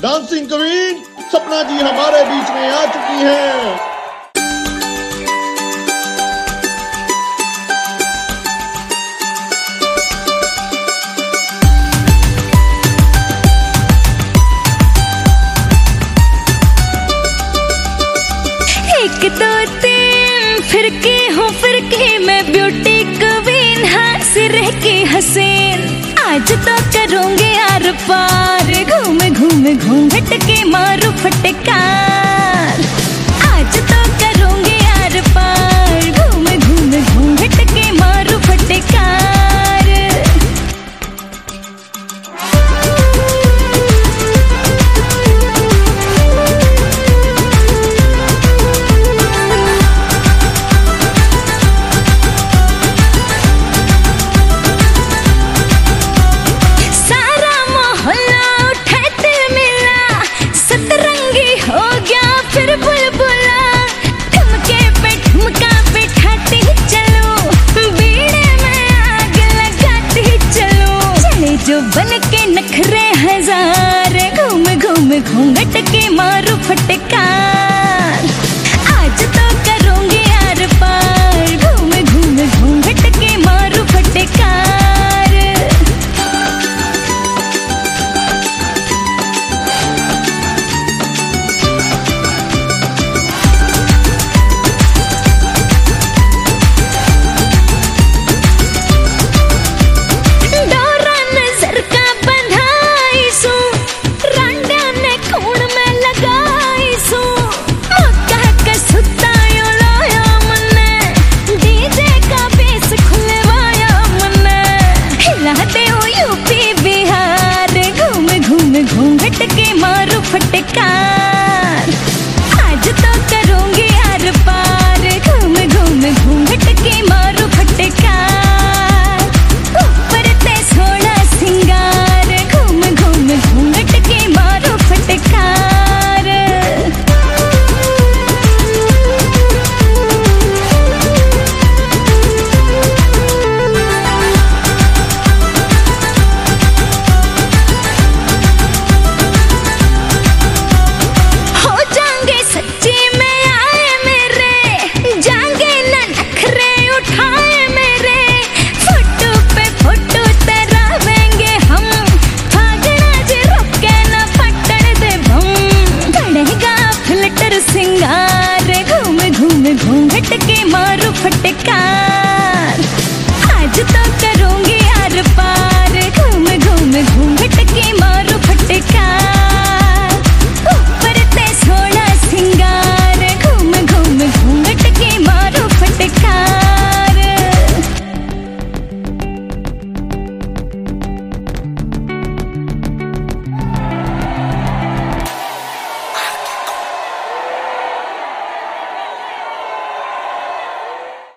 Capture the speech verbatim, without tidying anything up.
Dancing queen सपना जी हमारे बीच में आ चुकी हैं। एक दो तीन फिर के हूँ फिर के मैं ब्यूटी क्वीन हंस रह के हसीन। आज तो करूँगी आर पार घूम घूम घूंघट के मारू फटकार। आज तो करूँगी आर पार घूम घूम घूंघट के मारू फटकार। जो बन के नखरे हजार घूम घूम घूंघट के मारू फटकार। आज तो करूँगी आर पार घूम घूम घूंघट के मारू फटकार। घूंघट के मारू फटकार।